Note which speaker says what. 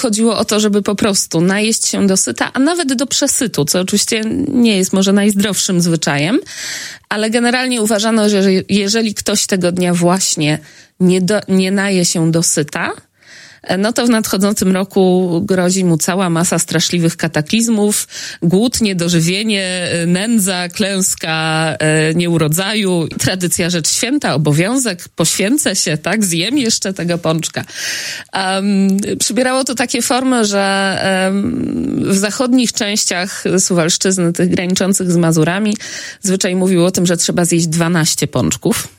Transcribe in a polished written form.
Speaker 1: chodziło o to, żeby po prostu najeść się do syta, a nawet do przesytu, co oczywiście nie jest może najzdrowszym zwyczajem, ale generalnie uważano, że jeżeli ktoś tego dnia właśnie nie naje się do syta, no to w nadchodzącym roku grozi mu cała masa straszliwych kataklizmów, głód, niedożywienie, nędza, klęska nieurodzaju, tradycja rzecz święta, obowiązek, poświęcę się, tak, zjem jeszcze tego pączka. Przybierało to takie formy, że w zachodnich częściach Suwalszczyzny, tych graniczących z Mazurami, zwyczaj mówił o tym, że trzeba zjeść 12 pączków.